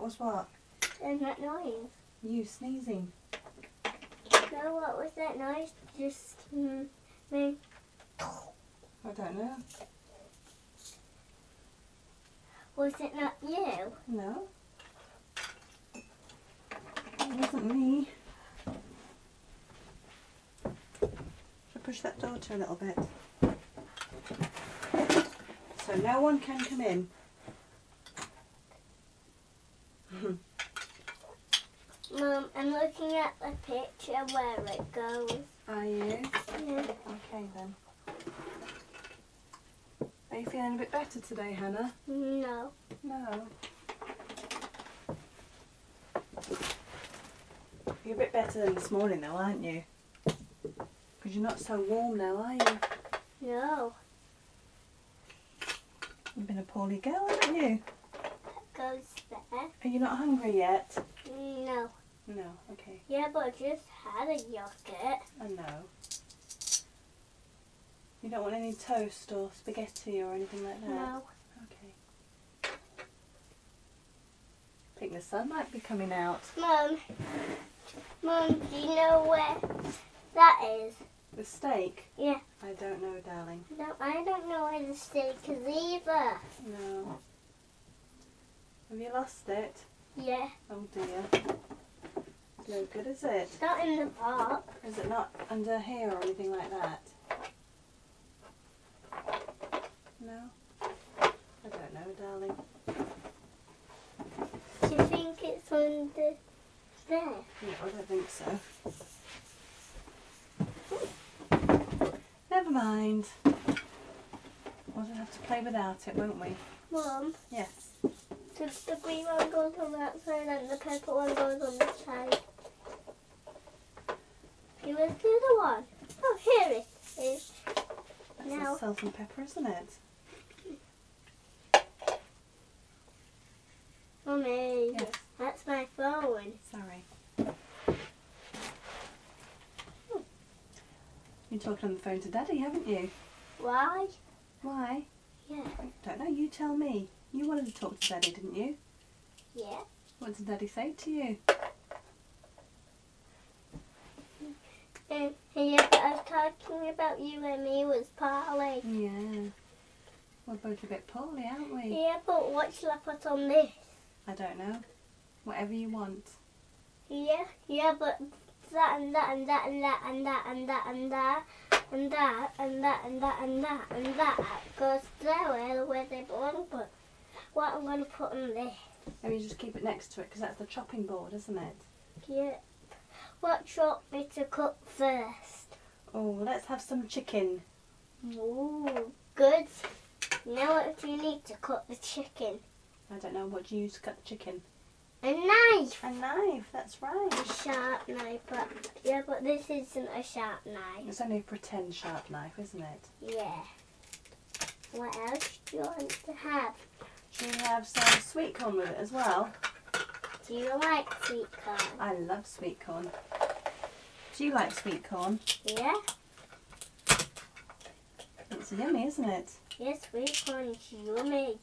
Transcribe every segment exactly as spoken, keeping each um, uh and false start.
was what? And that noise. You sneezing. No, what was that noise? Just mm, me. I don't know. Was it not you? No. It wasn't me. Should I push that door to a little bit? So no one can come in. Mum, I'm looking at the picture where it goes. Are you? Yeah. Okay then. Are you feeling a bit better today, Hannah? No. No. You're a bit better than this morning though, aren't you? Because you're not so warm now, are you? No. You've been a poorly girl, haven't you? That goes there. Are you not hungry yet? No. No, okay. Yeah, but I just had a yogurt. I know. You don't want any toast or spaghetti or anything like that? No. Okay. I think the sun might be coming out. Mum. Mum, do you know where that is? The steak? Yeah. I don't know, darling. No, I don't know where the steak is either. No. Have you lost it? Yeah. Oh dear. No good, is it? It's not in the box. Is it not under here or anything like that? No? I don't know, darling. Do you think it's under there? No, I don't think so. Never mind. We'll just have to play without it, won't we? Mum, Yes. the, the green one goes on that side and the purple one goes on this side. Here is the other one. Oh, here it is. That's Now. the salt and pepper, isn't it? Mummy, Yes. that's my phone. Sorry. You're talking on the phone to Daddy, haven't you? Why? Why? Yeah. Don't know, you tell me. You wanted to talk to Daddy, didn't you? Yeah. What did Daddy say to you? And, and yeah, but I was talking about you and me was Polly. Yeah. We're both a bit poorly, aren't we? Yeah, but what shall I put on this? I don't know. Whatever you want. Yeah, yeah, but that and that and that and that and that and that and that and that and that and that and that and that goes there where, where they belong. But what I'm going to put on this? Maybe you just keep it next to it because that's the chopping board, isn't it? Yeah. What do you want me to cook first? Oh, let's have some chicken. Ooh, good. Now what do you need to cook the chicken? I don't know, what do you use to cut the chicken? A knife. A knife, that's right. A sharp knife, but yeah, but this isn't a sharp knife. It's only a pretend sharp knife, isn't it? Yeah. What else do you want to have? Should we have some sweet corn with it as well? Do you like sweet corn? I love sweet corn. Do you like sweet corn? Yeah? It's yummy, isn't it? Yes, sweet corn is yummy.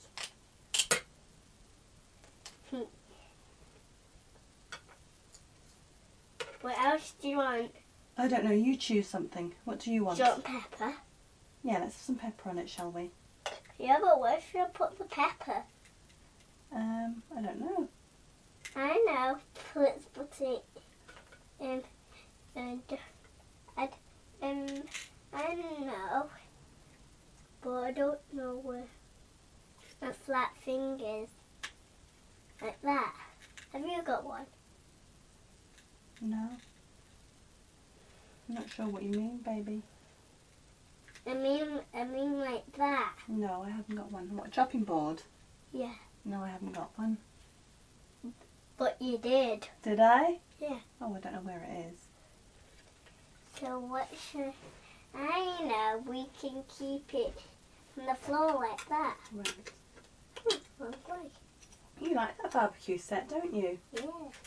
What else do you want? I don't know, you choose something. What do you want? Salt and pepper. Yeah, let's have some pepper on it, shall we? Yeah, but where should I put the pepper? Um, I don't know. I know. Let's put it in, and, and, and I know, but I don't know where a flat thing is. Like that. Have you got one? No. I'm not sure what you mean, baby. I mean, I mean like that. No, I haven't got one. What, a chopping board? Yeah. No, I haven't got one. But you did. Did I? Yeah. Oh, I don't know where it is. So what should I know? We can keep it on the floor like that. Right. Hmm, okay. You like that barbecue set, don't you? Yeah.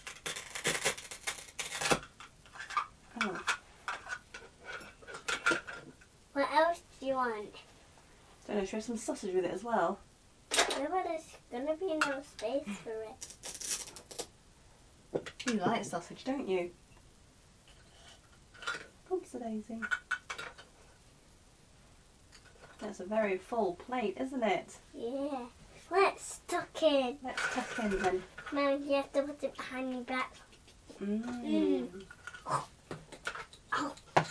Oh. What else do you want? Don't know, should we have some sausage with it as well? Yeah, but there's gonna be no space for it. You like sausage, don't you? Oops, daisy. That's a very full plate, isn't it? Yeah. Let's tuck in. Let's tuck in then. Mum, you have to put it behind your back. Mmm. Oh.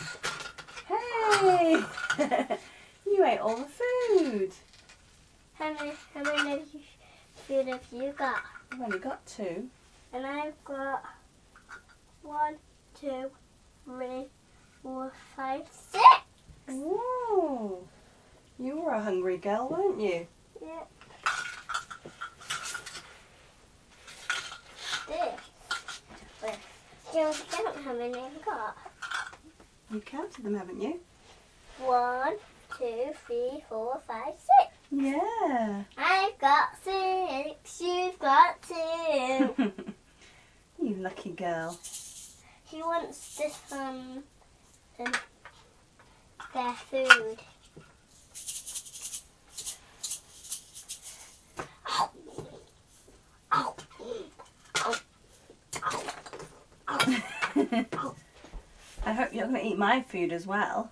Hey! You ate all the food. How many, how many food have you got? I've only got two. And I've got one, two, three, four, five, six. Whoa! You were a hungry girl, weren't you? Yeah. This. Wait, don't count how many I've got. You counted them, haven't you? One, two, three, four, five, six. Yeah. I've got six. You've got two. You lucky girl. He wants this um, um their food. Ow. Ow. Ow. Ow. Ow. I hope you're going to eat my food as well.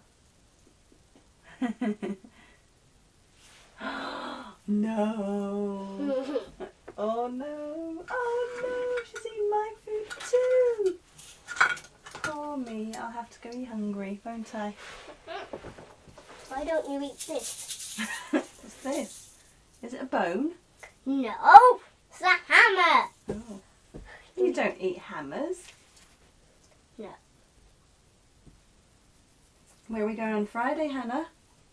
No. Oh no. Oh no. She's eating my food too. Poor me. I'll have to go eat hungry, won't I? Why don't you eat this? What's this? Is it a bone? No, it's a hammer. Oh. You don't eat hammers. No. Where are we going on Friday, Hannah?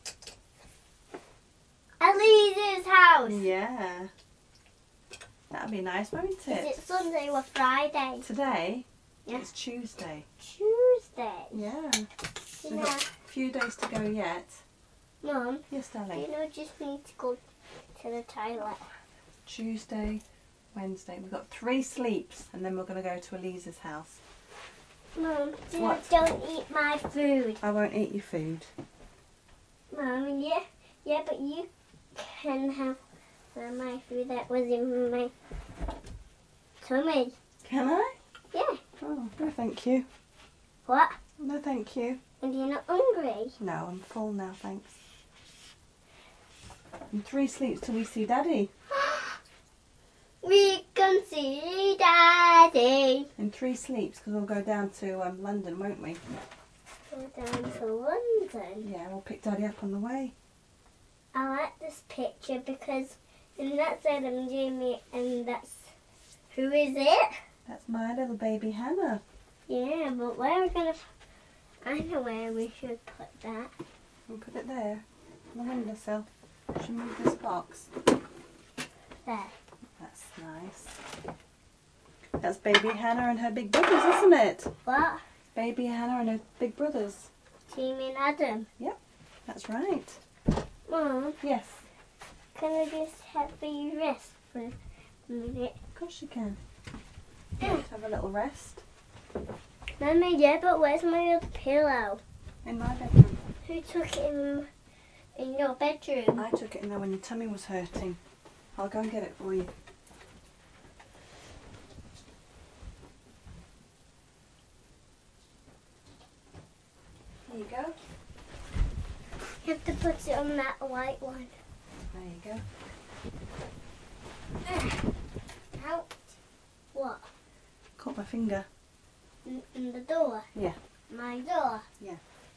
Elise's house. Yeah. That'll be nice, won't Is it? it Sunday or Friday? Today? Yeah. It's Tuesday. Tuesday. Yeah. You We've know, got a few days to go yet. Mum, Yes, darling. you know, just need to go to the toilet. Tuesday, Wednesday. We've got three sleeps and then we're going to go to Elise's house. Mum, do What? don't eat my food. I won't eat your food. Mum, yeah, yeah, but you can have uh, my food that was in my tummy. Can I? Yeah. Oh, no thank you. What? No thank you. And you're not hungry? No, I'm full now, thanks. And three sleeps till we see Daddy. We can see Daddy. In three sleeps, because we'll go down to um, London, won't we? Go down to London. Yeah, we'll pick Daddy up on the way. I like this picture because in that side I'm Jamie and that's who is it? That's my little baby Hannah. Yeah, but where are we gonna? F- I know where we should put that. We'll put it there on the windowsill. Should move this box. There. That's nice. That's baby Hannah and her big brothers, isn't it? What? Baby Hannah and her big brothers. Jamie and Adam. That's right. Mom, Yes, can I just have the rest for a minute? of course you can. Let's have a little rest Mummy, yeah, but where's my other pillow? in my bedroom. Who took it in, in your bedroom? I took it in there when your tummy was hurting. I'll go and get it for you. There you go. You have to put it on that white one. There you go. Out. What? Caught my finger. In, in the door? Yeah. My door? Yeah.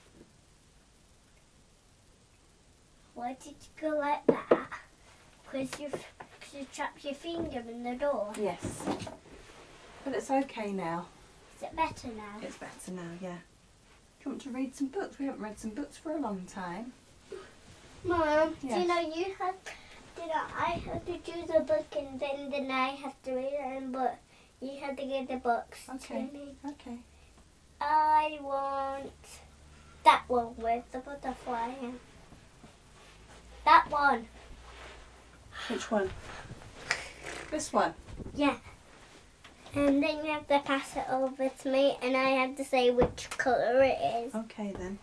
Why did you go like that? Because you, cause you trapped your finger in the door. Yes. But it's okay now. Is it better now? It's better now, yeah. Do you want to read some books? We haven't read some books for a long time. Mom, do Yes. you know you have, you know, I have to choose a book and then, then I have to read it, but you have to get the books Okay. to me. Okay. I want that one with the butterfly in. That one. Which one? This one? Yeah. And then you have to pass it over to me and I have to say which colour it is. Okay then.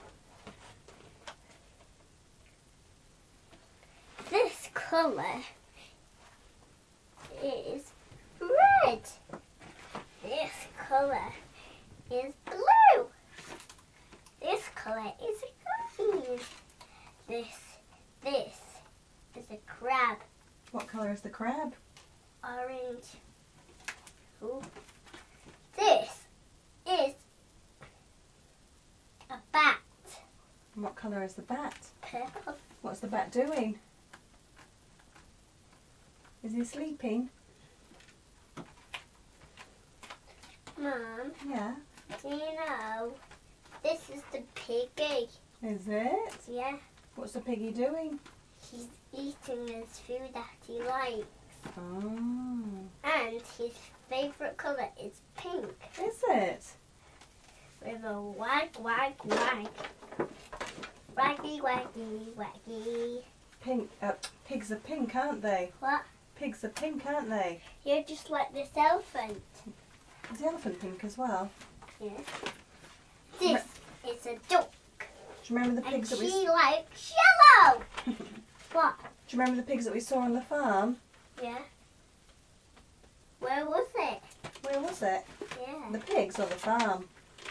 This colour is red. This colour is blue. This colour is green. This, this is a crab. What colour is the crab? Orange. Ooh. This is a bat. And what colour is the bat? Purple. What's the bat doing? Is he sleeping? Mum, Yeah. do you know this is the piggy? Is it? Yeah. What's the piggy doing? He's eating his food that he likes. Oh. And his favourite colour is pink. Is it? With a wag, wag, wag. Waggy, waggy, waggy. Pink. Uh, pigs are pink, aren't they? What? Pigs are pink, aren't they? You're just like this elephant. Is the elephant pink as well? Yeah. This is a duck. Do you remember the And pigs that we? she likes yellow. What? Do you remember the pigs that we saw on the farm? Yeah. Where was it? Where was it? Yeah. The pigs or the farm?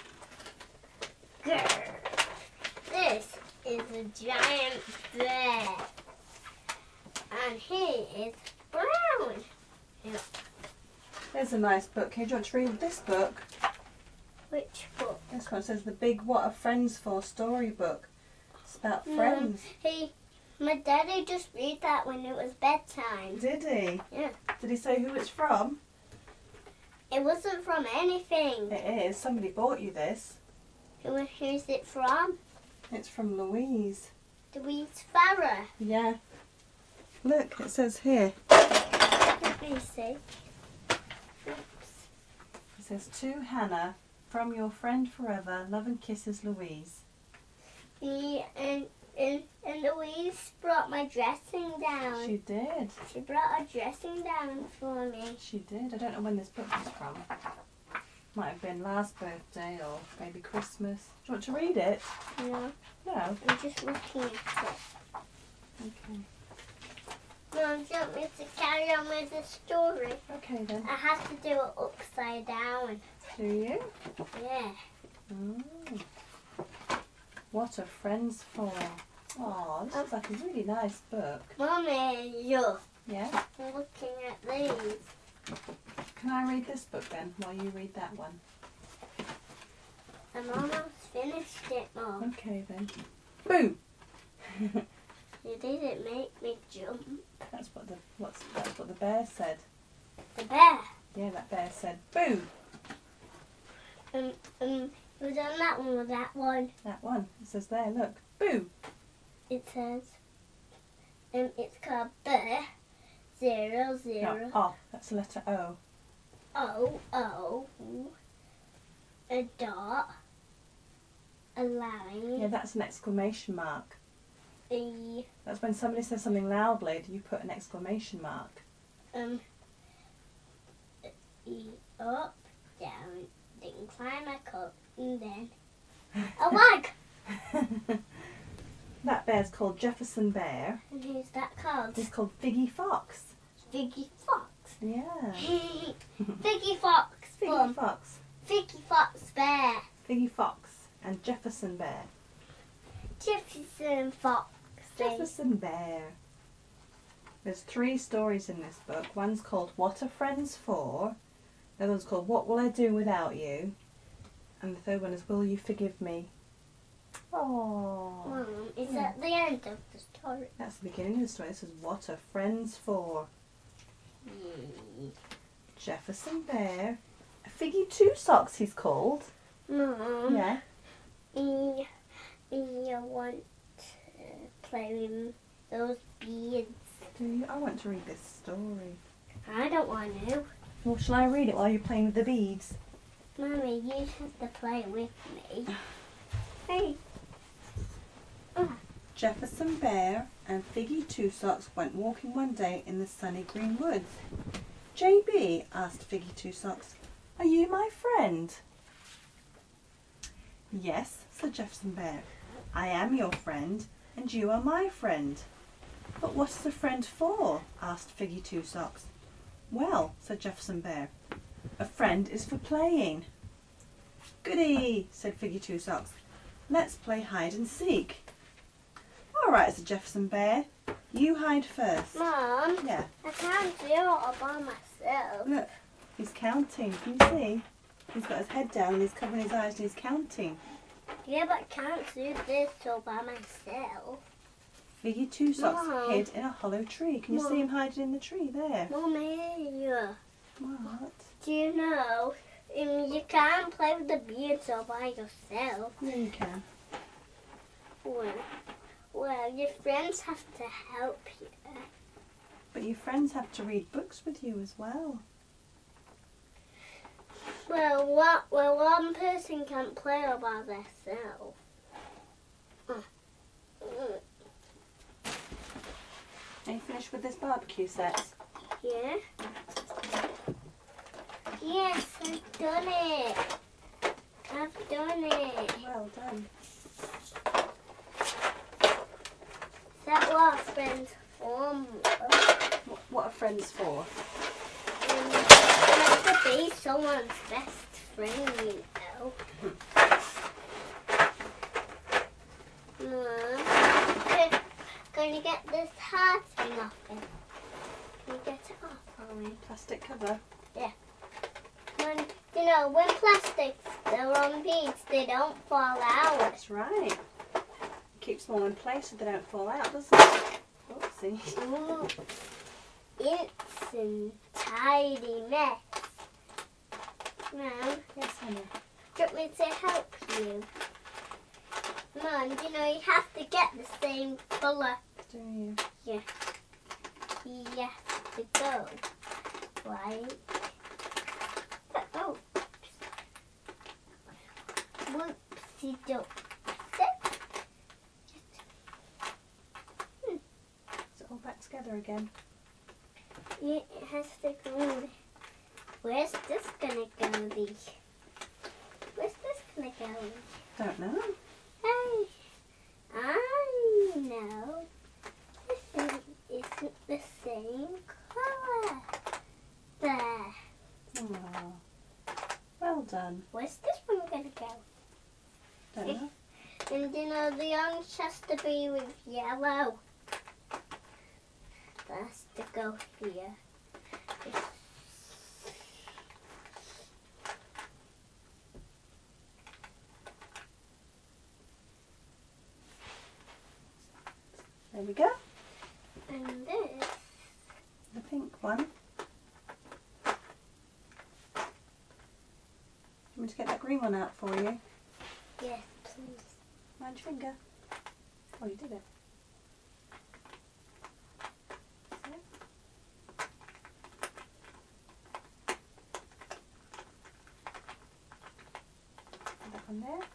Grr. This is a giant bear. And he is brown. Yeah. There's a nice book. Hey, do you want to read this book? Which book? This one says The Big What Are Friends For storybook. It's about Mm. friends. He, my daddy just read that when it was bedtime. Did he? Yeah. Did he say who it's from? It wasn't from anything. It is. Somebody bought you this. Who, who's it from? It's from Louise. Louise Farrer. Yeah. Look, it says here. Let me see. Oops. It says, to Hannah, from your friend forever, love and kisses, Louise. Yeah, and, and, and Louise brought my dressing down. She did. She brought a dressing down for me. She did. I don't know when this book was from. Might have been last birthday or maybe Christmas. Do you want to read it? No, No. I'm just looking at it. Okay. Mom, do you want me to carry on with the story? Okay then. I have to do it upside down. Do you? Yeah. Oh. What are friends for? Oh, this is like a really nice book. Mommy, look. Yeah? I'm looking at these. Can I read this book then while you read that one? I'm almost finished it, Mom. Okay then. Boo! You didn't make me jump. That's what the what's that's what the bear said. The bear. Yeah, that bear said boo. Um, um, was on that one or that one? That one. It says there, look. Boo. It says, um, it's called Bear Zero Zero No, oh, that's the letter O. O O a dot a line Yeah, that's an exclamation mark. a That's when somebody says something loudly, you put an exclamation mark. um e up down then climb back up and then a wag. That bear's called Jefferson Bear. And who's that called? He's called Figgy Fox. Figgy Fox. Yeah. Figgy Fox. Figgy Mum. Fox. Figgy Fox Bear. Figgy Fox and Jefferson Bear. Jefferson Fox. Jefferson Bear. There's three stories in this book. One's called What Are Friends For? The other one's called What Will I Do Without You? And the third one is Will You Forgive Me? Oh, Mum, is Yeah. that the end of the story? that's the beginning of the story. This is What Are Friends For? Jefferson Bear. Figgy Two Socks he's called. Mum, Yeah. I, I want to play with those beads. Do you? I want to read this story. I don't want to. Well, shall I read it while you're playing with the beads? Mummy, you have to play with me. Hey. Jefferson Bear and Figgy Two Socks went walking one day in the sunny green woods. J B, asked Figgy Two Socks, are you my friend? Yes, said Jefferson Bear. I am your friend, and you are my friend. But what is a friend for? Asked Figgy Two Socks. Well, said Jefferson Bear, A friend is for playing. Goody, said Figgy Two Socks. Let's play hide and seek. All right, said Jefferson Bear. You hide first. Mum, Yeah. I can't do it all by myself. Look, he's counting. Can you see? He's got his head down and he's covering his eyes and he's counting. Yeah, but I can't do this all by myself. Figgy Two Socks Mom. hid in a hollow tree. Can you Mom. see him hiding in the tree there? Mummy, What? do you know um, you can't play with the beards all by yourself? Yeah, you can. Well, well, your friends have to help you. But your friends have to read books with you as well. Well, what? Well, one person can't play all by themselves. Mm. Are you finished with this barbecue set? Yeah. Yes, I've done it. I've done it. Well done. Is that what friends form? What, what are friends for? Um, you have to be someone's best friend, you know. Mum, can, can you get this heart thing off it? Can you get it off for me? Plastic cover. When, you know, when plastics are on beads, they don't fall out. That's right. It keeps them all in place so they don't fall out, doesn't it? Oopsie. Ooh, it's a tidy mess. Mum, Yes, honey. do you want me to help you? Mum, you know, you have to get the same colour. Do you? You have to go. Right? Oh. Whoopsie do. Is it all back together again? Yeah, it has to go. Where's this gonna go? Be? Where's this gonna go? Don't know. Hey, I know. This isn't the same colour. There. Oh, well done. Where's this one gonna go? Don't know. And you know, the orange has to be with yellow. That has to go here. There we go. And this. The pink one. Want me to get that green one out for you? Yes, please. Mind your finger. Oh, you did it. So. Put that on there.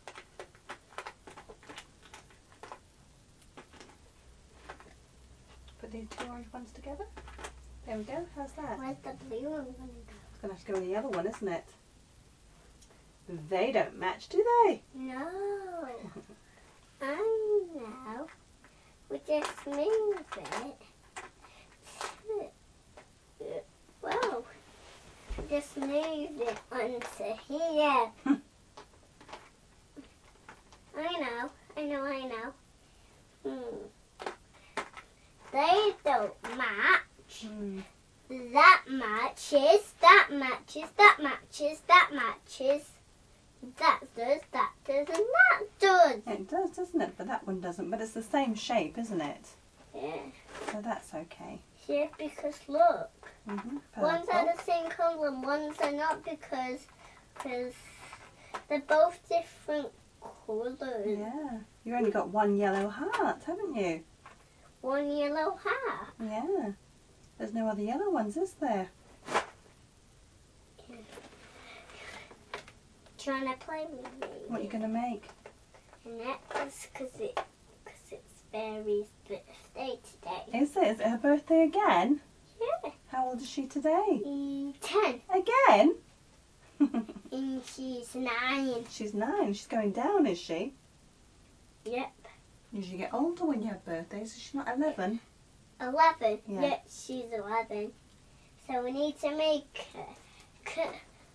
Put these two orange ones together. There we go. How's that? Where's the blue one gonna go? It's going to have to go in the other one, isn't it? They don't match, do they? No. I know. We just move it. Whoa. Just move it onto here. I know. I know, I know. Hmm. They don't match. Hmm. That matches, that matches, that matches, that matches. That does, that does, and that does. It does, doesn't it? But that one doesn't. But it's the same shape, isn't it? Yeah. So that's okay. Yeah, because look. Mm-hmm. Ones are the same colour and ones are not because cause they're both different colours. Yeah. You only got one yellow heart, haven't you? One yellow heart. Yeah. There's no other yellow ones, is there? Do you want to play with me? What are you going to make? A necklace because it, cause it's Fairy's birthday today. Is it? Is it her birthday again? Yeah. How old is she today? E- ten. Again? And she's nine. She's nine. She's going down, is she? Yep. You usually get older when you have birthdays. Is she not eleven? Eleven. Yeah. Yep, she's eleven. So we need to make her.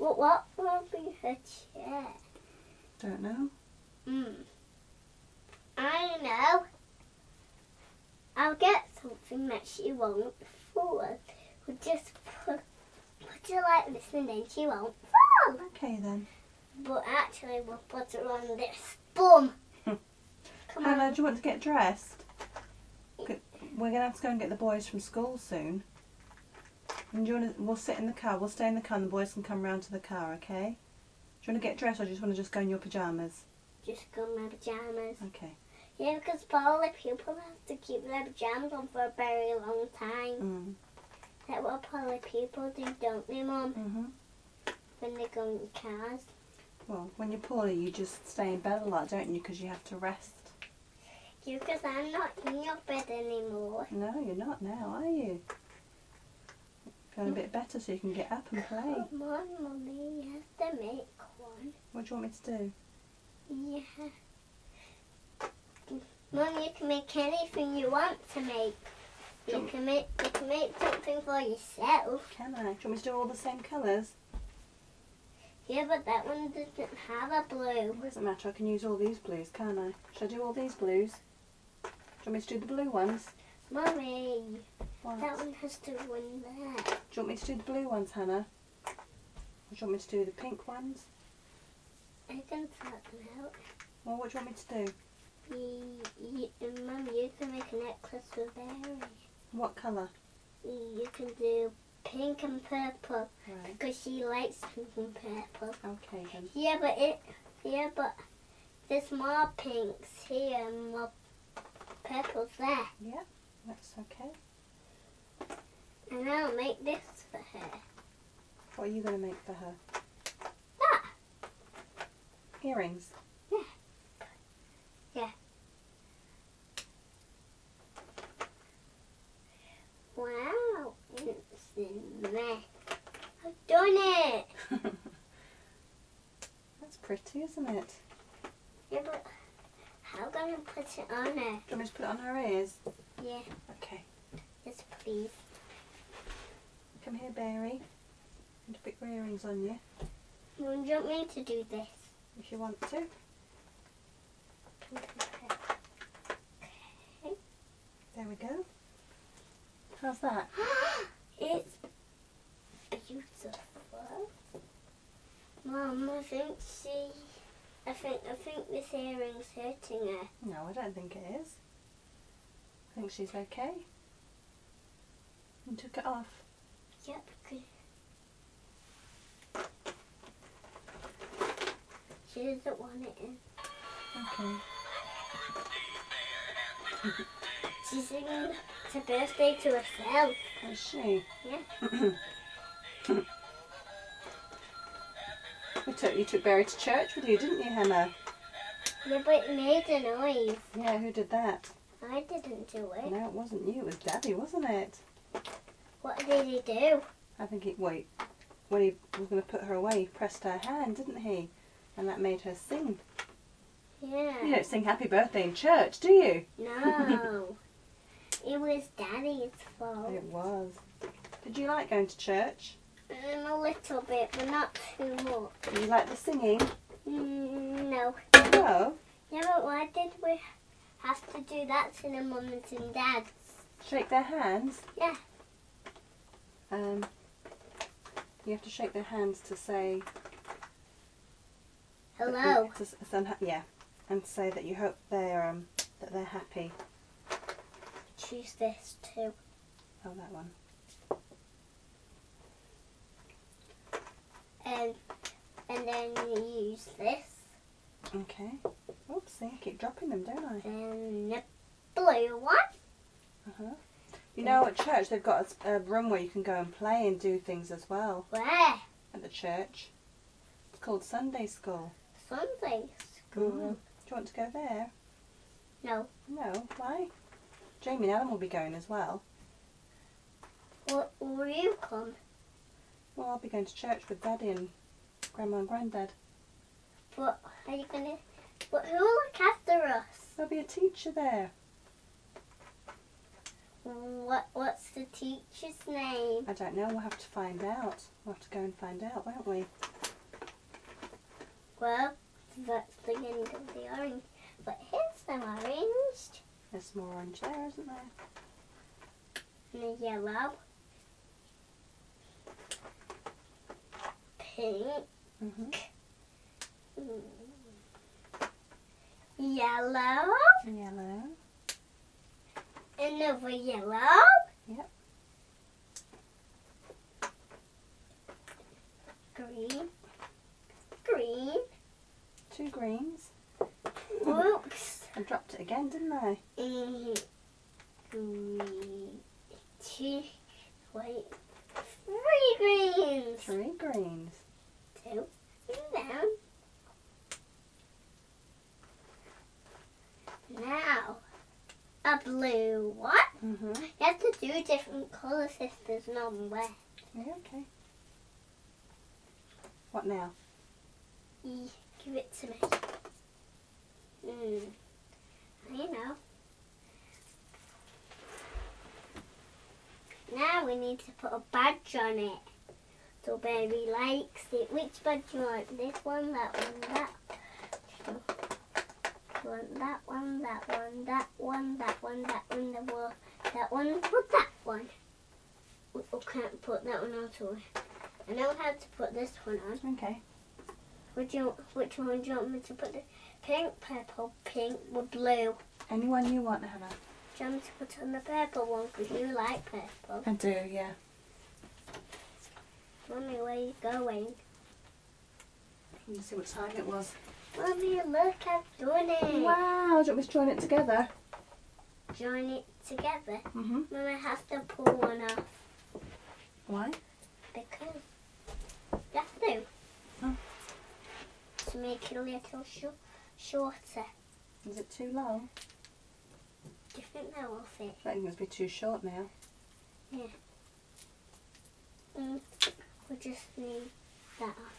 What, what will be her chair? Don't know. Hmm. I know. I'll get something that she won't fall. We'll just put, put her like this and then she won't fall. Okay then. But actually we'll put her on this. Boom! Come Hannah, on. do you want to get dressed? We're going to have to go and get the boys from school soon. And do you want to, we'll sit in the car. We'll stay in the car and the boys can come round to the car, okay? Do you want to get dressed or do you just want to just go in your pyjamas? Just go in my pyjamas. Okay. Yeah, because probably people have to keep their pyjamas on for a very long time. Mm. That's what probably people do, don't they, Mum? Mm-hmm. When they go in cars. Well, when you're poorly, you just stay in bed a lot, don't you? Because you have to rest. Yeah, because I'm not in your bed anymore. No, you're not now, are you? Feeling a bit better so you can get up and play. Come on, Mummy, you have to make one. What do you want me to do? Yeah. Mum, you can make anything you want to make. You Jump. can make you can make something for yourself. Can I? Do you want me to do all the same colours? Yeah, but that one doesn't have a blue. It doesn't matter, I can use all these blues, can't I? Should I do all these blues? Do you want me to do the blue ones? Mummy, What? that one has to go in there. Do you want me to do the blue ones, Hannah? Or do you want me to do the pink ones? I can sort them out. Well, what do you want me to do? You, you, Mum, you can make a necklace with berries. What colour? You can do pink and purple Right. because she likes pink and purple. Okay then. Yeah, but it. Yeah, but there's more pinks here and more purples there. Yeah, that's okay. And I'll make this for her. What are you going to make for her? Ah, Earrings? yeah. Yeah. Wow, it's in there. I've done it. That's pretty, isn't it? Yeah, but how can I put it on her? Do you want me to put it on her ears? Yeah, Okay. yes, please. Come here, Berry. I'm going to put your earrings on you, Would you want me to do this? if you want to. Okay. There we go. How's that? It's beautiful. Mum, I think she, I think, I think this earring's hurting her. No, I don't think it is. I think she's okay. You took it off. Yep, good. She doesn't want it in. Okay. She's singing it's her birthday to herself. Is she? Yeah. We took, you took Berry to church with you, didn't you, Hannah? Yeah, but it made a noise. Yeah, who did that? I didn't do it. No, it wasn't you, it was Daddy, wasn't it? What did he do? I think he, wait, when he was going to put her away, he pressed her hand, didn't he? And that made her sing. Yeah. You don't sing happy birthday in church, do you? No. It was Daddy's fault. It was. Did you like going to church? Um, a little bit, but not too much. Did you like the singing? Mm, no. No. Yeah, but why did we have to do that to the mums and dads? Shake their hands? Yeah. Um, you have to shake their hands to say... Hello. To, s- send ha- yeah, and say that you hope they're um that they're happy. Choose this too. Oh, that one. And and then you use this. Okay. Oopsie, I keep dropping them, don't I? And the blue one. Uh huh. You know, at church they've got a, s- a room where you can go and play and do things as well. Where? At the church. It's called Sunday School. Sunday school. Mm. Do you want to go there? No. No. Why? Jamie and Alan will be going as well. What will you come? Well, I'll be going to church with Daddy and Grandma and Granddad. What are you gonna? What? Who will look after us? There'll be a teacher there. What? What's the teacher's name? I don't know. We'll have to find out. We'll have to go and find out, won't we? Well, that's the end of the orange. But here's some orange. There's some more orange there, isn't there? And a yellow. Pink. Mm-hmm. Yellow. Yellow. Another yellow. Yep. Green. Green. Two greens. Oops. I dropped it again, didn't I? And green. Two. Wait. Three greens. Three greens. Two. Down. Now, a blue one. Mm-hmm. You have to do different colours if there's none left. Yeah, okay. What now? You give it to me. Hmm. I know. Now we need to put a badge on it. So Baby likes it. Which badge do you want? This one, that one, that. You want that one, that one, that one, that one, that one, that one, that one, put that one. We can't put that one on too. I know how to put this one on. Okay. Would you, which one do you want me to put? The pink, purple, pink, or blue? Anyone you want, Hannah. Do you want me to put on the purple one because you like purple? I do, yeah. Mummy, where are you going? Let me see what time it was. Mummy, look, I've done it. Wow, do you want me to join it together? Join it together. Mm-hmm. Mummy has to pull one off Why? because you have to. Oh. To make it a little sh shorter. Is it too long? Do you think that will fit? I think it must be too short now. Yeah. Mm, we just need that off.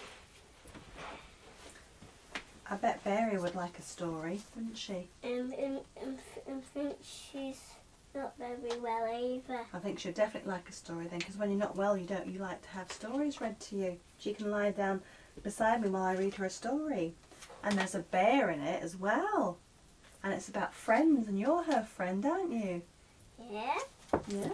I bet Mary would like a story, wouldn't she? And, and, and, and think she's not very well either. I think she'd definitely like a story then, because when you're not well, you don't. You like to have stories read to you. She can lie down beside me while I read her a story, and there's a bear in it as well, and it's about friends, and you're her friend, aren't you? Yeah. Yeah.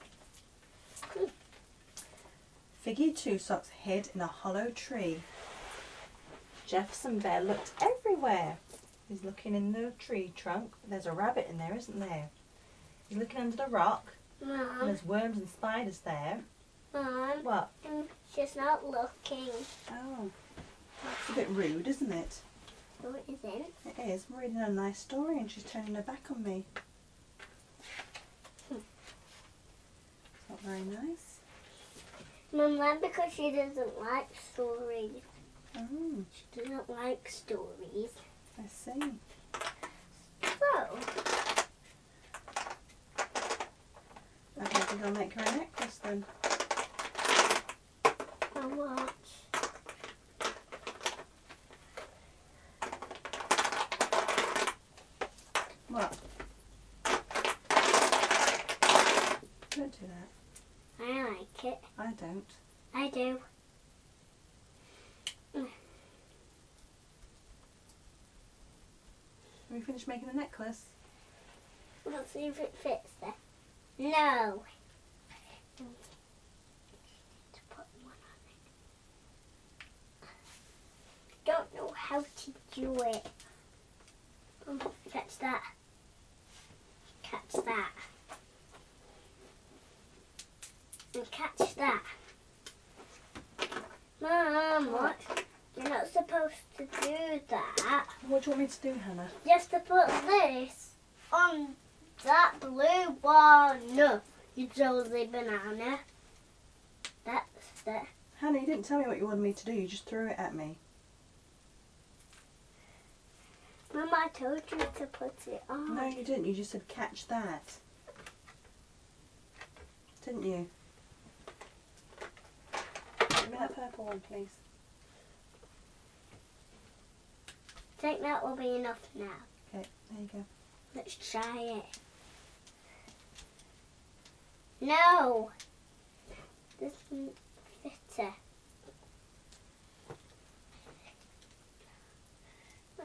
Figgy Two Socks hid in a hollow tree. Jefferson Bear looked everywhere. He's looking in the tree trunk, but there's a rabbit in there, isn't there? He's looking under the rock, and Mom, there's worms and spiders there. Mom, What? mm, she's not looking. Oh, it's a bit rude, isn't it? No, it isn't. It is. I'm reading a nice story and she's turning her back on me. Hmm. It's not very nice. Mum, that's because she doesn't like stories. Oh, She doesn't like stories. I see. So, Okay, think I'll make her a necklace then. I'll watch. What? Don't do that. I like it. I don't. I do. Have we finished making the necklace? Let's see if it fits there. No. To put one on it. Don't know how to do it. Oh, catch that. Catch that. And catch that. Mum, what? You're not supposed to do that. What do you want me to do, Hannah? You have to put this on that blue one. No, you Josie banana. That's it. Hannah, you didn't tell me what you wanted me to do. You just threw it at me. Mum, I told you to put it on. No, you didn't. You just said catch that. Didn't you? Give me that purple one, please. I think that will be enough now. Okay, there you go. Let's try it. No! This isn't fitter.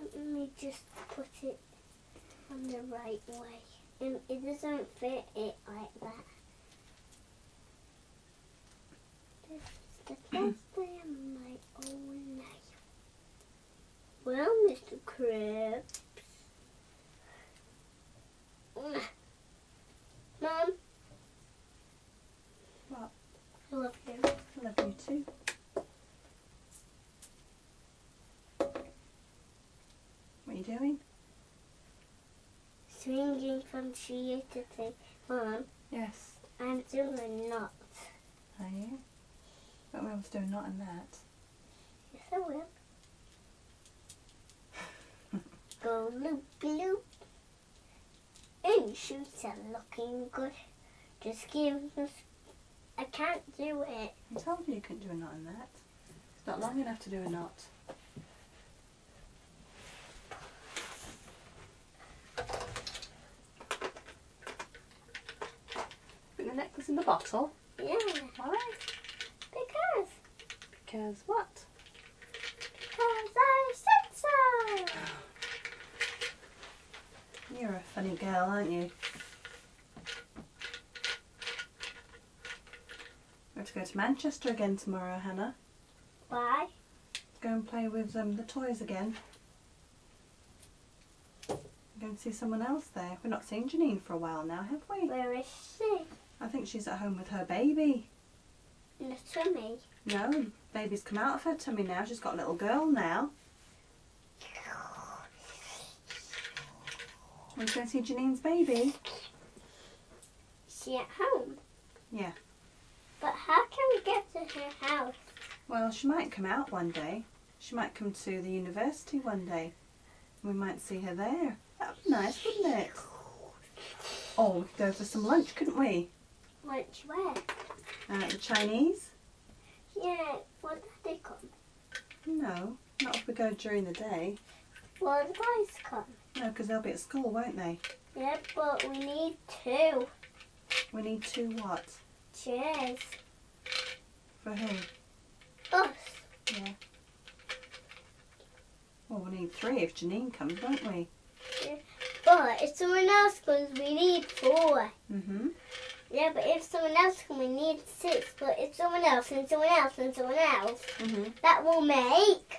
Let me just put it on the right way. And it doesn't fit it like that. This is the best way of my own life. Well, Mister Krabs. Mum. What? I love you. I love you too. What are you doing? Swinging from tree to tree. Mum, Yes. I'm doing a knot. Are you? But we was doing not in that. Yes, I will. Go loop loop. And shoots are looking good. Just give us. I can't do it. I told you you couldn't do a knot in that. It's not long enough to do a knot. Put the necklace in the bottle. Yeah. Why? Because. Because what? Because I said so. You're a funny girl, aren't you? We have to go to Manchester again tomorrow, Hannah. Why? Go and play with um, the toys again. Go and see someone else there. We've not seen Janine for a while now, have we? Where is she? I think she's at home with her baby. In the tummy. No, baby's come out of her tummy now. She's got a little girl now. Want to go and see Janine's baby? She at home? Yeah. But how can we get to her house? Well, she might come out one day. She might come to the university one day. We might see her there. That would be nice, wouldn't it? Oh, we could go for some lunch, couldn't we? Lunch where? Uh, the Chinese? Yeah, will Daddy come? No, not if we go during the day. Will the guys come? No, because they'll be at school, won't they? Yeah, but we need two We need two what? chairs. For who? Us. Yeah. Well, we need three if Janine comes, won't we? But if someone else comes, we need four. Mm-hmm. Yeah, but if someone else comes, we need six. But if someone else and someone else and someone else, Mm-hmm. that will make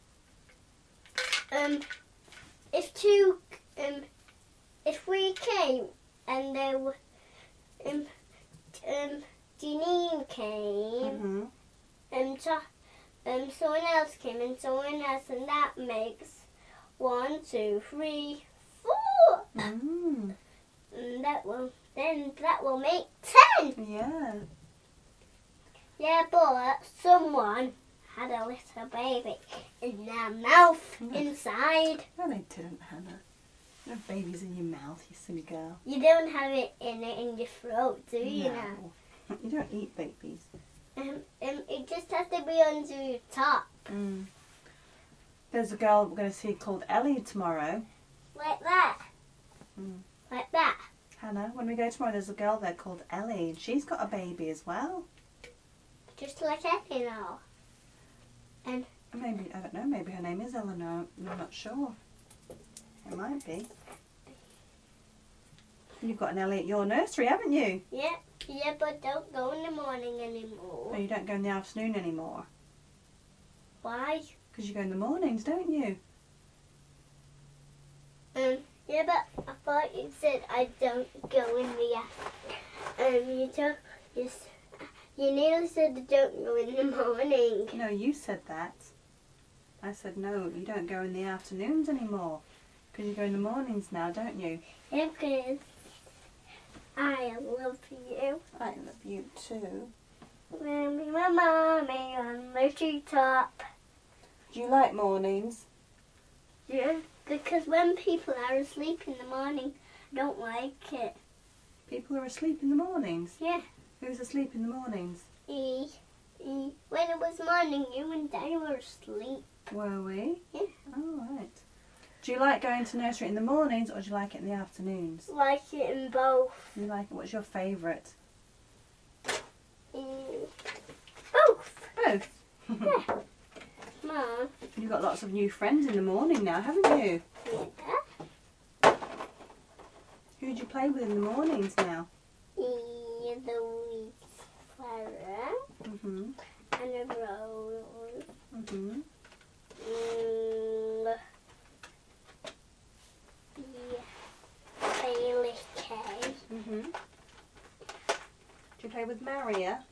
um if two um if we came and there were um um Janine came Mm-hmm. and so, um someone else came and someone else, and that makes one, two, three, four. Mm. And that will then that will make ten. Yeah. Yeah, but someone had a little baby in their mouth Mm. inside. No, they didn't, Hannah. You have babies in your mouth, you silly girl. You don't have it in it in your throat, do you now? No. You don't eat babies. Um, um, it just has to be under your top, Mm. There's a girl we're going to see called Ellie tomorrow. like that, Mm. like that. Hannah, when we go tomorrow, there's a girl there called Ellie, and she's got a baby as well. Just like Effie now. And Maybe, I don't know, maybe her name is Eleanor. I'm not sure. It might be. You've got an Ellie at your nursery, haven't you? yeah, yeah, but don't go in the morning anymore. No, you don't go in the afternoon anymore. Why? Because you go in the mornings, don't you? Um, yeah, but I thought you said I don't go in the af- um, you don't, you, s- you nearly said I don't go in the morning. No, you said that. I said, no, you don't go in the afternoons anymore. Because you go in the mornings now, don't you? Yeah, because I love you. I love you too. Mommy, my mommy on the treetop. Do you like mornings? Yeah, because when people are asleep in the morning, I don't like it. People are asleep in the mornings? Yeah. Who's asleep in the mornings? E, e, when it was morning, you and Daddy were asleep. Were we? Yeah. Oh, right. Do you like going to nursery in the mornings or do you like it in the afternoons? Like it in both. You like it? What's your favourite? E, both. Both. Yeah. Mum. You've got lots of new friends in the morning now, haven't you? Yeah. Who do you play with in the mornings now? Louise Farah Mhm. and a Rose. Mhm. Mm, yeah. Bailey Kay. Mhm. Do you play with Maria?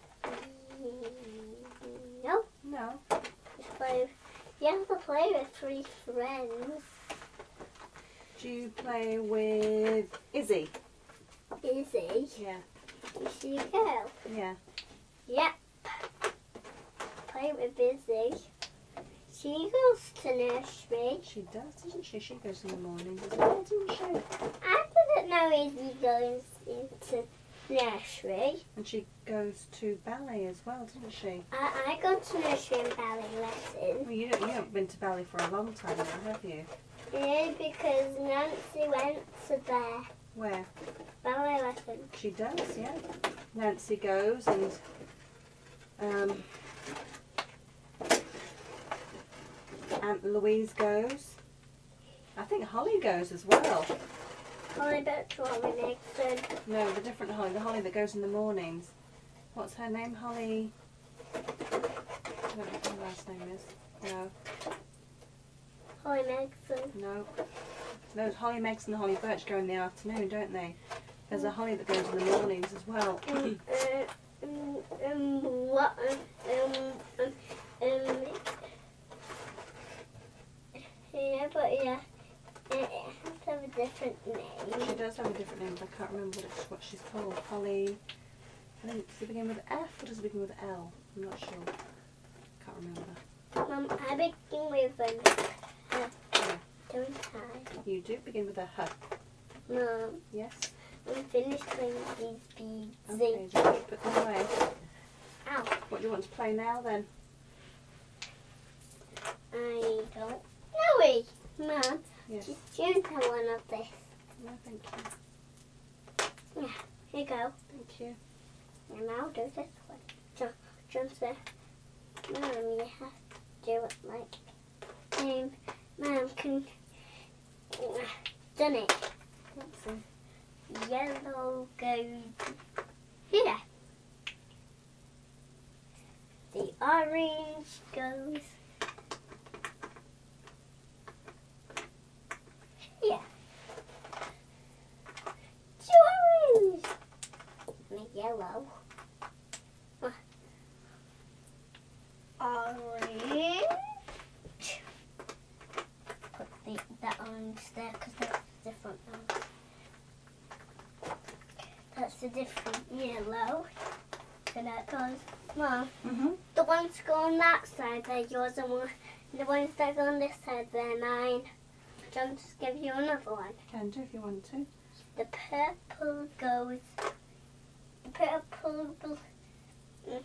No. No. Just play. You have to play with three friends. Do you play with Izzy? Izzy. Yeah. Is she a girl? Yeah. Yep. Play with Izzy. She goes to nursery. She does, doesn't she? She goes in the mornings as well, doesn't she? I didn't know Izzy goes into nursery. And she goes to ballet as well, doesn't she? I, I go to nursery and ballet lessons. Well, you, don't, you haven't been to ballet for a long time now, have you? Yeah, because Nancy went to their Where? ballet lesson. She does, yeah. Nancy goes and um, Aunt Louise goes. I think Holly goes as well. Holly Birch, Holly Nixon. No, the different Holly, the Holly that goes in the mornings. What's her name? Holly. I don't know what her last name is. No, Holly Nixon. no. Those Holly Megs and Holly Birch go in the afternoon, don't they? There's a Holly that goes in the mornings as well. Um, uh, um, um, what, um, um, um, yeah, but yeah, it has to have a different She name. does have a different name, but I can't remember what, it's, what she's called. Holly. I think, does it begin with F or does it begin with L? I'm not sure. Can't remember. Mum, I begin with an uh, Yeah. don't I? You do begin with a H. Mum, Yes? I'm finished playing these beads. Okay, do you want to put them away? Ow. What do you want to play now then? I don't know it. Mum, Yes. just choose one of this. No, thank you. Yeah, here you go. Thank you. And I'll do this one. John, John said, Mum, you have to do it like, um, Mum, can, uh, done it. Let's see. Yellow goes here. The orange goes here. Two orange. And a yellow. Uh, Orange. Put the, the orange there because that's different ones. That's a different yellow. So that goes, Mum, Mm-hmm. the ones that go on that side, they're yours, and one, the ones that go on this side, they're mine. Do you want me to just give you another one? Can do if you want to. The purple goes, the purple, mm,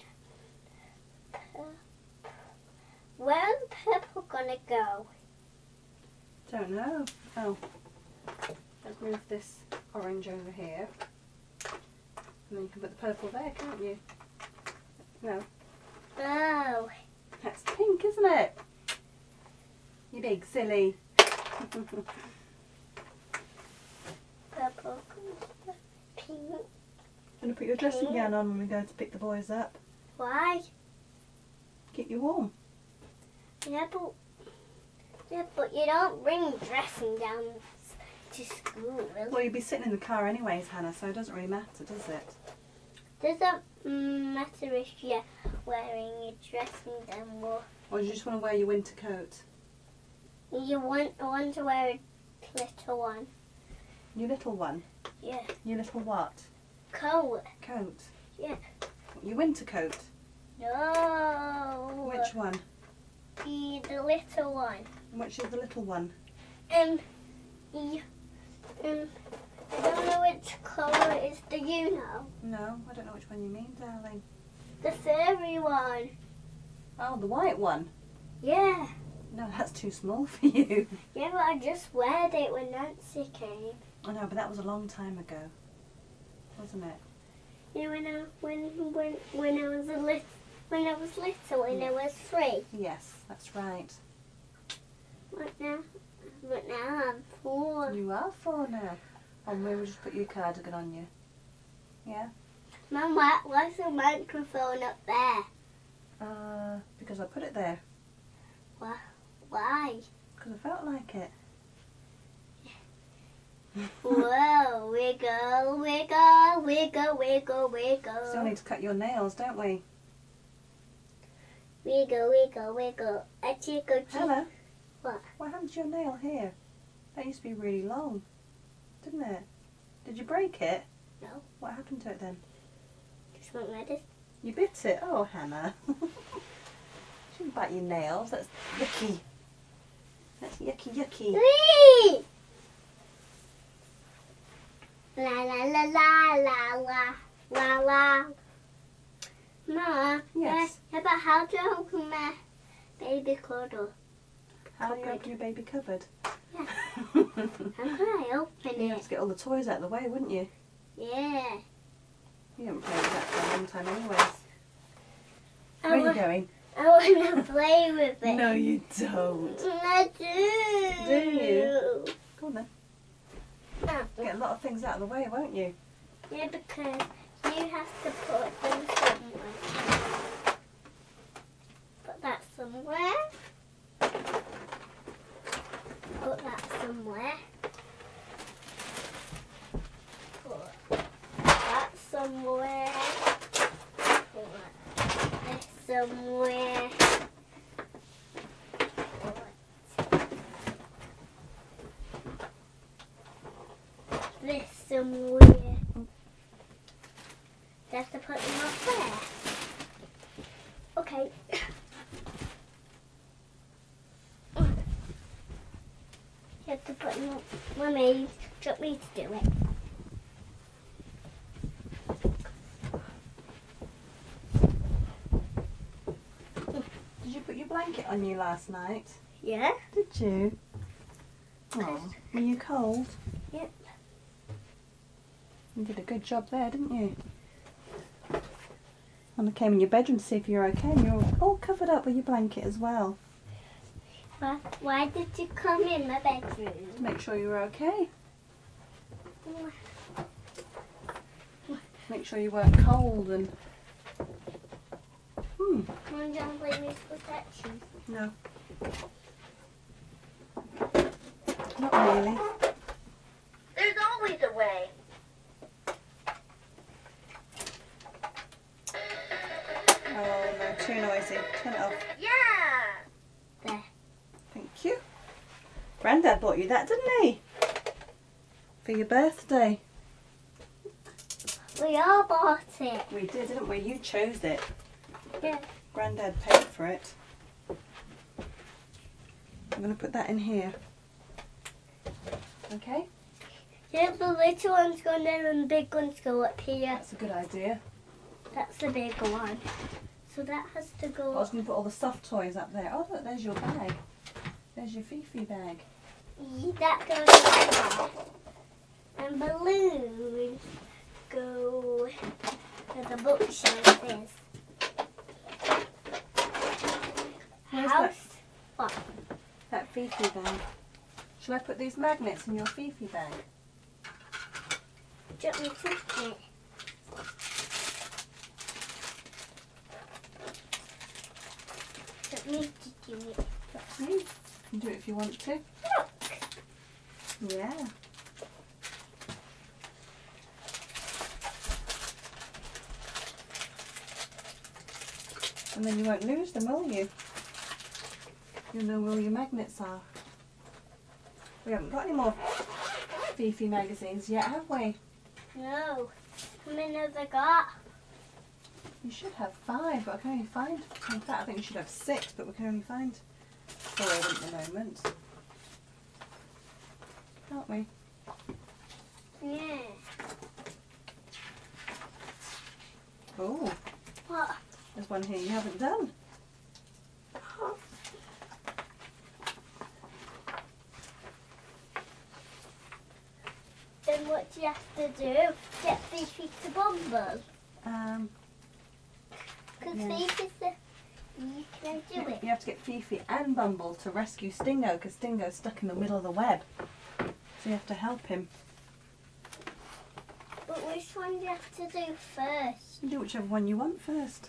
pur- where's the purple gonna go? Don't know. Oh. Let's move this orange over here. And then you can put the purple there, can't you? No. Oh, That's pink, isn't it? You big silly. purple goes pink. Gonna put your dressing gown on when we go to pick the boys up. Why? Keep you warm. Yeah, but yeah, but you don't bring dressing gowns to school. Well, you'd be sitting in the car anyways, Hannah, so it doesn't really matter, does it? Doesn't matter if you're wearing a dressing gown or Or do you just want to wear your winter coat? you want want to wear a little one. Your little one? Yeah, Your little what? coat. Coat? Yeah. Your winter coat? No. Which one? The the little one. Which is the little one? Um. The, um. I don't know which colour it is. Do you know? No, I don't know which one you mean, darling. The furry one. Oh, the white one? Yeah. No, that's too small for you. Yeah, but I just wear it when Nancy came. I know, but that was a long time ago, wasn't it? You know, when I when when when I was a little when I was little and I was three. Yes, that's right. But now, but now I'm four. You are four now. Oh, maybe we'll just put your cardigan on you. Yeah? Mum, why, why's the microphone up there? Uh, because I put it there. Why? Why? Because I felt like it. Whoa, wiggle, wiggle, wiggle, wiggle, wiggle. Still need to cut your nails, don't we? Wiggle, wiggle, wiggle. A tickle, tickle. Hello. What? What happened to your nail here? That used to be really long, didn't it? Did you break it? No. What happened to it then? Just want lettuce. You bit it? Oh, Hannah. Shouldn't bite your nails. That's yucky. That's yucky, yucky. Whee! La la la la la la la la. Ma, Yes. uh, about how to open my baby cuddle? How do you Cupboard. open your baby cupboard? Yeah. You How can I open have it? to get all the toys out of the way, wouldn't you? Yeah. You haven't played with that for a long time anyways. I Where are you wa- going? I want to play with it. No, you don't. I do. Do you? Go on then. Oh. Get a lot of things out of the way, won't you? Yeah, because you have to put them somewhere. Put that somewhere. Put that somewhere. Put that somewhere. Put this somewhere. Put this somewhere. Do I have to put them up there? Okay. You have to put them up. Mummy, do you want me to do it? Did you put your blanket on you last night? Yeah? Did you? Oh, were you cold? Yep. You did a good job there, didn't you? And I came in your bedroom to see if you were okay, and you're all covered up with your blanket as well. Why, why did you come in my bedroom? To make sure you were okay. Make sure you weren't cold and... Hmm, Mum, do you want to play with protection? no. Not really. There's always a way. Oh no, too noisy. Turn it off. Yeah. There. Thank you. Grandad bought you that, didn't he? For your birthday. We all bought it. We did, didn't we? You chose it. Yeah. Grandad paid for it. I'm going to put that in here. Okay? Yeah, the little one's going there and the big one's go up here. That's a good idea. That's the big one. So that has to I go was up. going to put all the soft toys up there. Oh, look, there's your bag. There's your Fifi bag. That goes up there. And balloons go where the bookshelf is. Where's House. What? That Fifi bag. Shall I put these magnets in your Fifi bag? Do you want me to touch it? Do you want me to do it? That's you. You can do it if you want to. Look. Yeah. And then you won't lose them, will you? You'll know where all your magnets are. We haven't got any more Fifi magazines yet, have we? No. How many have I got? You should have five, but I can only find... In fact, I think you should have six, but we can only find four at the moment. Can't we? Yeah. Oh, What? there's one here you haven't done. Then what do you have to do? Get Fifi to bumble. Um, Because Yeah. Fifi's the... You can do it. You have to get Fifi and Bumble to rescue Stingo because Stingo's stuck in the middle of the web. So you have to help him. But which one do you have to do first? You do whichever one you want first.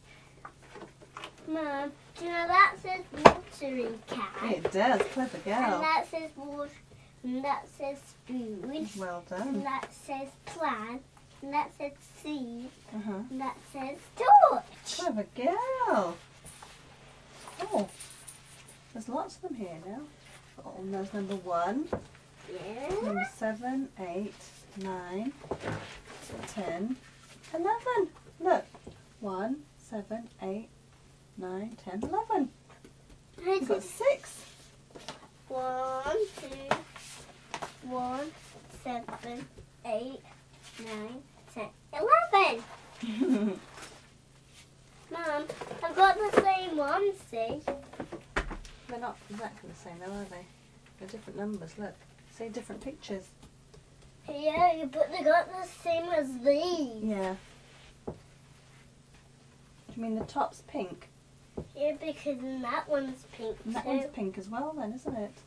Mum, do you know that says watering can? It does. Clever And girl. that says water. And that says spoon. Well And done. that says plant. And that says seed. Uh-huh. And that says torch. Clever girl. Oh, there's lots of them here now. Oh, and there's number one, Yeah. number seven, eight, nine, ten, eleven. Look, one, seven, eight, nine, ten, eleven. You've got six. One, two, one, seven, eight, nine, ten, eleven. Mum, I've got the same one, see? They're not exactly the same, though, are they? They're different numbers. Look, see different pictures. Yeah, but they got the same as these. Yeah. Do you mean the top's pink? Yeah, because that one's pink And that too. one's pink as well, then, isn't it?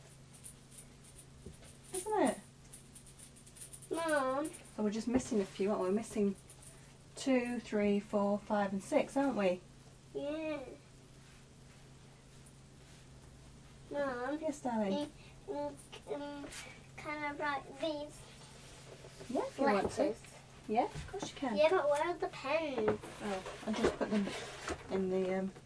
Isn't it? Mum, So we're just missing a few, aren't we? We're missing two, three, four, five, and six, aren't we? yeah. Mum, Yes, darling. mm, um, can I write these Yeah, if you want to. letters? Yeah, of course you can. Yeah, but where are the pens? Oh, I'll just put them in the, um,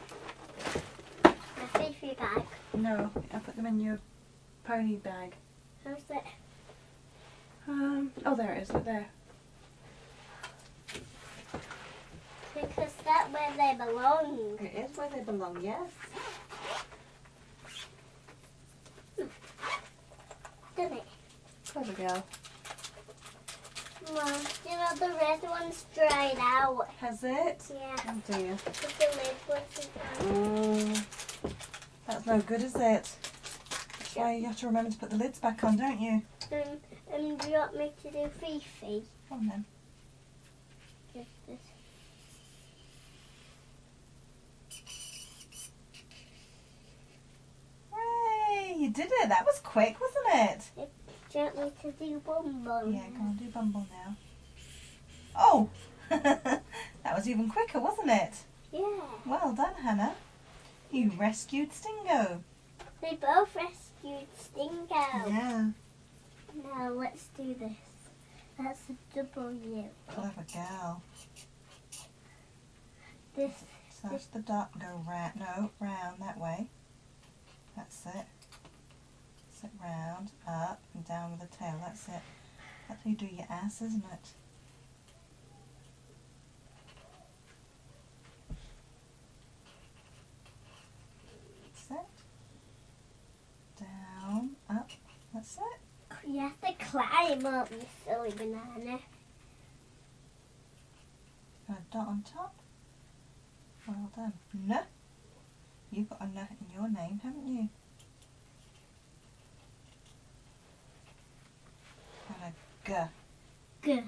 My Fifi bag. no, I'll put them in your pony bag. How's it? Um, oh, there it is, look there. Because that's where they belong. It is where they belong, yes. Doesn't it? Clever girl. Mum, you know the red one's dried out. Has it? Yeah, Oh dear. but the lid wasn't on. Oh, that's no good, is it? That's why you have to remember to put the lids back on, don't you? Um, um, do you want me to do Fifi? Come on then. Just this. Hey, you did it. That was quick, wasn't it? Do you want me to do Bum Bum? Yeah, go on, do Bumble now. Oh! That was even quicker, wasn't it? Yeah. Well done, Hannah. You rescued Stingo. They both rescued Stingo. Yeah. Now let's do this. That's a W. Clever girl. This, So that's the dot and go round. No, round that way. That's it. Sit round, up, and down with the tail. That's it. That's how you do your ass, isn't it? That's it. Down, up. That's it. you have to climb up, you silly banana. Got a dot on top. Well done. N. You've got a N in your name, haven't you? And a G. G.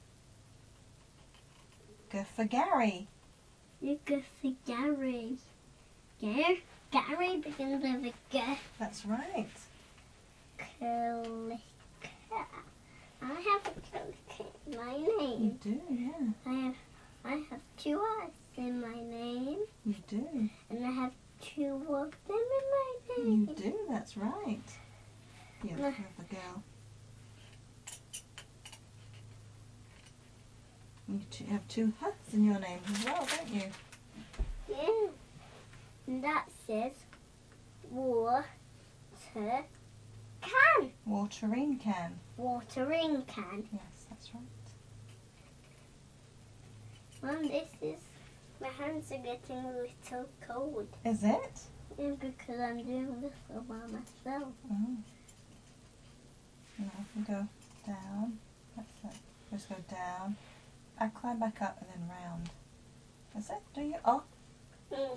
G for Gary. You go for Gary. Gary? Gary begins with a G. That's right. Click. I have a click in my You name. do, yeah. I have I have two R's in my name, You do. and I have two of them in my name. You do, that's right. You're a Yeah. clever girl. You two have two H's in your name as well, don't you? Yeah. And that says water can. Watering can. Watering can. Yes, that's right. Mum, this is, my hands are getting a little cold. Is it? Yeah, because I'm doing this all by myself. Oh. Now we go down. That's it. Just go down. I climb back up and then round. That's it. Do you? Oh. Mm.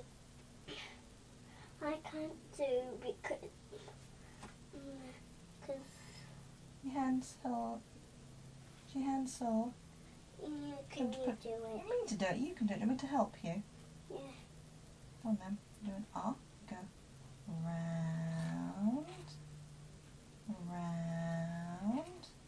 I can't do because because Your hand's sore. Is your hand sore? you can Don't you put- do You it? need to do it. You can do it. Do you want me to help you? Yeah. Go on then. Do an R. Go round, round,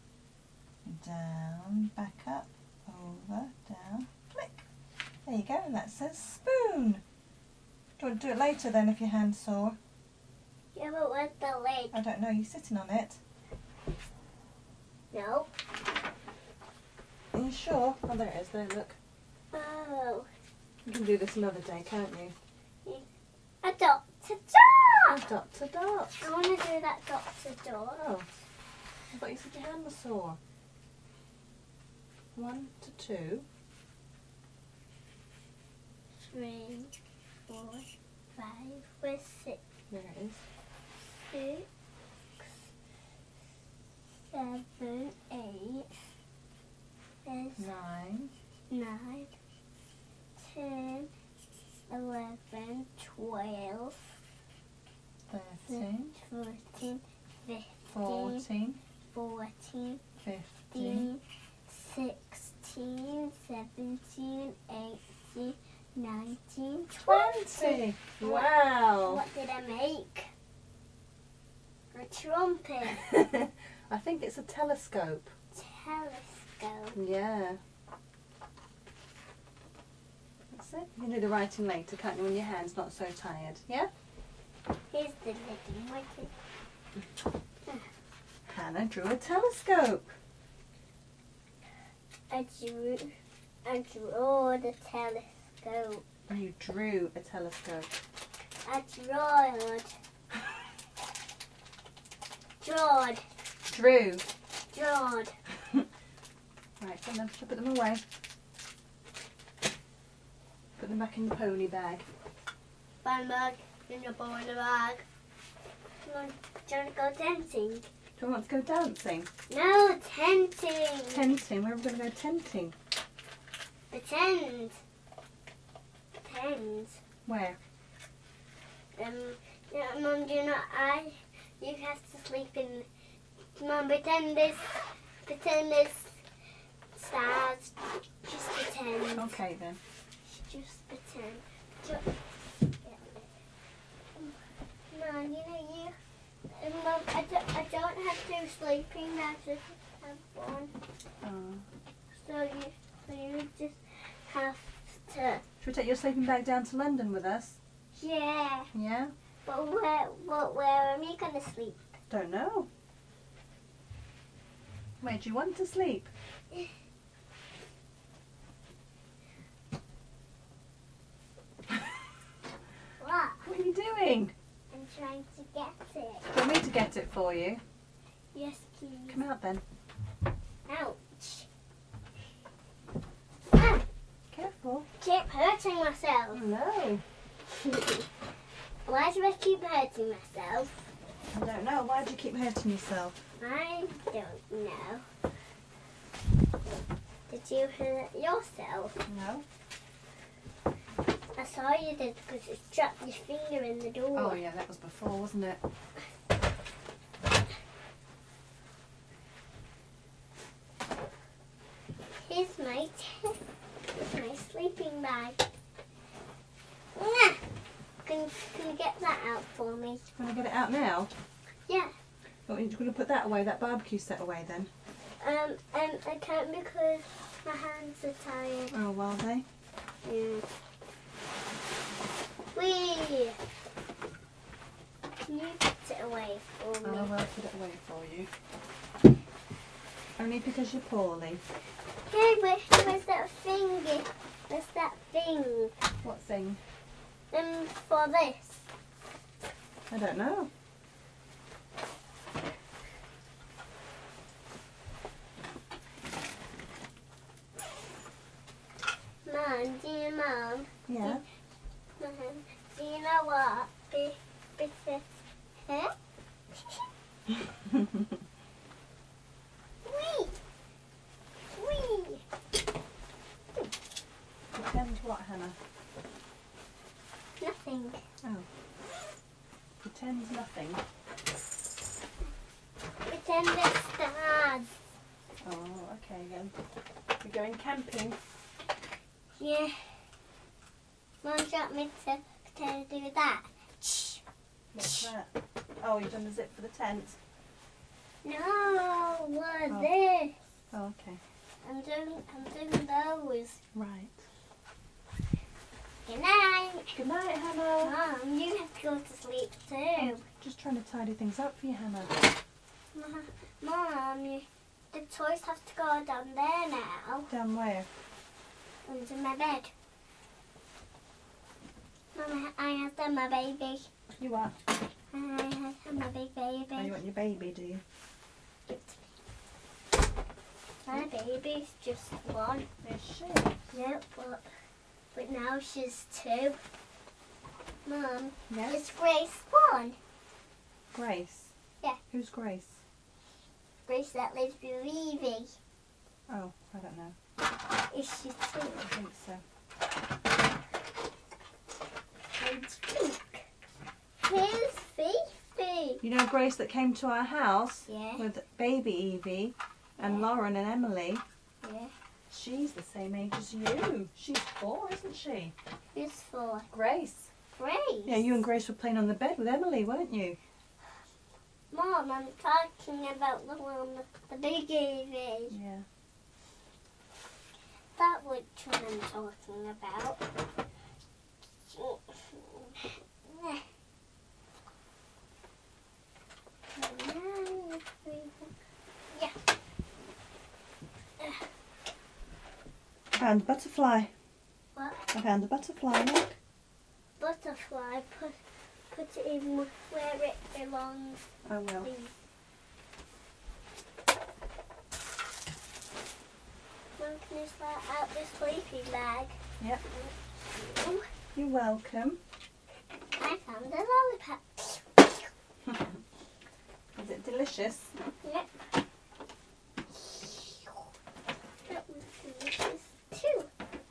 down, back up, over, down, click. There you go, and that says spoon. Do you want to do it later then if your hand's sore? Yeah, but where's the leg? I don't know, you're sitting on it. No. Are you sure? Oh, there it is, there, look. Oh. You can do this another day, can't you? A dot to dot. A dot to dot. I want to do that dot to dot. Oh, I thought you said your hand was sore. One to two. Three, four, five, where's six? There it is. Six, seven, eight, there's Nine. nine, ten, eleven, twelve, Thirteen. fourteen, fifteen, Fourteen. fourteen, Fifteen. fifteen, sixteen, seventeen, eighteen, nineteen, twenty. Twenty. Wow. What did I make? A trumpet. I think it's a telescope. Telescope. Yeah. That's it. You can do the writing later, can't you, when your hand's not so tired? Yeah? Here's the little wicket. Hannah drew a telescope. I drew, I drew the telescope. You drew a telescope. I drawed. Drawed. Drew. Drawed. Right, then let's put them away. Put them back in the pony bag. Fun bag in the ball in the bag. Come on, do you want to go dancing? Do you want to go dancing? No, tenting. Tenting? Where are we going to go tenting? Pretend. Pretend. Where? Um, yeah, Mum, do you know I? You have to sleep in. Mum, pretend this. Pretend this. Stars. Just pretend. Okay then. Just pretend. Just, Mum, you know you. Um, Mum, I don't, I don't have two sleeping bags. I just have one. Oh. So you, so you just have to. Should we take your sleeping bag down to London with us? Yeah. Yeah? But where, but where am I gonna sleep? Don't know. Where do you want to sleep? What? What are you doing? I'm trying to get it. Do you want me to get it for you? Yes, please. Come out then. Ouch. Ah, Careful. keep hurting myself. No. Why do I keep hurting myself? I don't know. Why do you keep hurting yourself? I don't know. Did you hurt yourself? No. I saw you did because you dropped your finger in the door. Oh yeah, that was before, wasn't it? Here's my t- here's my sleeping bag. Mwah! Can, can you get that out for me? Want to get it out now? Yeah. Oh, you're going to put that away, that barbecue set away then? Um, um, I can't because my hands are tired. Oh, well, they? Mm. Whee! Can you put it away for me? I will put it away for you. Only because you're poorly. Hey, where, where's that thingy? Where's that thing? What thing? Um, for this. I don't know. Mum, do you Mum? Yeah. Mum, do you know what? Be, be, huh? Wee! Wee! Pretend what, Hannah? Nothing. Oh. Pretend nothing. Pretend it's stars. Oh, okay then. We're going camping. Yeah. Mum, do you want me to, to do that? What's that? Oh, you've done the zip for the tent? No, what Oh. this? Oh, okay. I'm doing, I'm doing those. Right. Good night. Good night, Hannah. Mum, you have to go to sleep too. I'm just trying to tidy things up for you, Hannah. Mum, Mum, you, the toys have to go down there now. Down where? Under my bed. Mum, I have done my baby. You what? I have done my big baby. Oh, you want your baby, do you? My baby's just one. Is she? Yep, but, but now she's two. Mum, Yes. is Grace one? Grace? Yeah. Who's Grace? Grace that lives with Evie. Oh, I don't know. Is she two? I think so. And pink. Here's Fifi. You know Grace that came to our house Yeah, with baby Evie and Yeah. Lauren and Emily? yeah. She's the same age as you. She's four, isn't she? Who's for? Grace. Grace. Yeah, you and Grace were playing on the bed with Emily, weren't you? Mom, I'm talking about the one with the big Evie. Yeah. That which one I'm talking about. Yeah. Found a butterfly. What? I found a butterfly, look. Butterfly, put put it in where it belongs. I will. Please. Mum, can you start out this sleeping bag? Yep. Oh, You're welcome. I found a lollipop. Is it delicious? Yep. That was delicious too.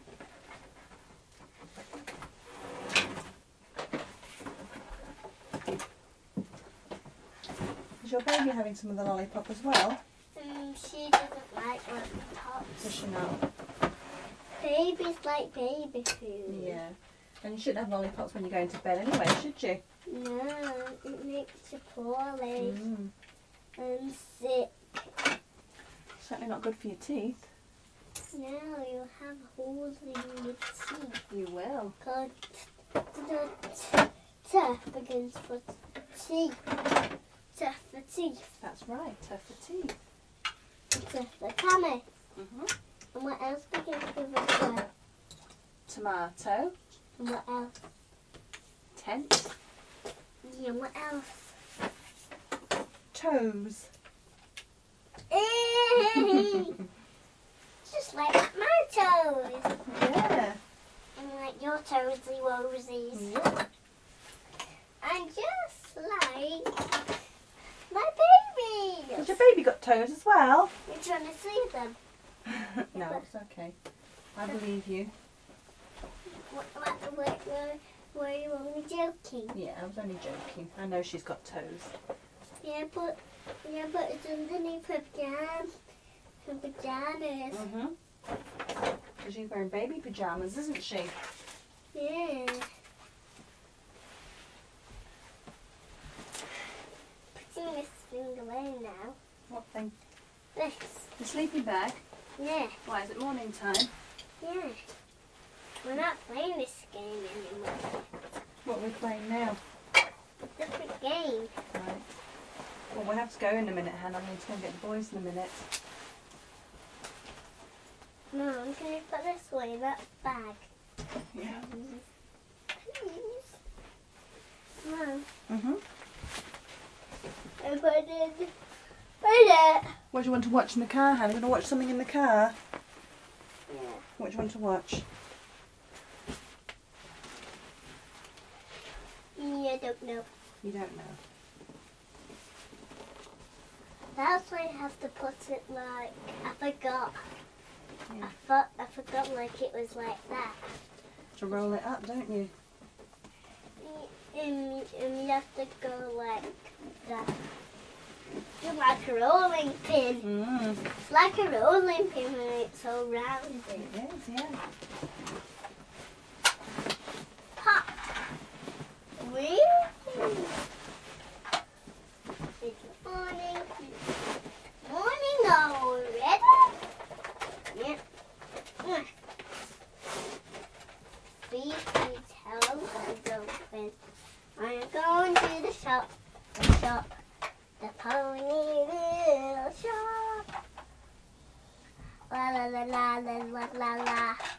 Is your baby having some of the lollipop as well? Um, she doesn't like lollipops. Does she not? Babies like baby food. Yeah. And you shouldn't have lollipops when you're going to bed anyway, should you? No, it makes you poorly Mm. and sick. Certainly not good for your teeth. No, you'll have holes in your teeth. You will. Called the t- t begins for teeth. T for teeth. That's right, tough for teeth. T for tummy. Mm-hmm. And what else begins with a T? Tomato. And what else? Tent. Yeah, what else? Toes. Just like my toes. Yeah. And like your toesy woesies. Yep. And just like my baby. Has your baby got toes as well? You're trying to see them. No, it's okay. I believe you. What, what, what, what, were you only joking? Yeah, I was only joking. I know she's got toes. Yeah, but yeah, but it's underneath her pajamas. Her pajamas. Mm-hmm. Because she's wearing baby pyjamas, isn't she? Yeah. Putting this thing away now. What thing? This. The sleeping bag. Yeah. Why, is it morning time? Yeah. We're not playing this game anymore. What are we playing now? Different game. Right. Well, we'll have to go in a minute, Hannah. I'm going to go and get the boys in a minute. Mum, can you put this away in that bag? Yeah. Please. Mum, Mm-hmm. I put it in. Put it. What do you want to watch in the car, Hannah? You going to watch something in the car? Yeah. What do you want to watch? Yeah, I don't know. You don't know. That's why I have to put it like, I forgot. Yeah. I thought, I forgot like it was like that. To roll it up, don't you? And, and you have to go like that. It's like a rolling pin. Mm. It's like a rolling pin when it's all rounded. It is, yeah. the pony little shop. La la la la la la la la.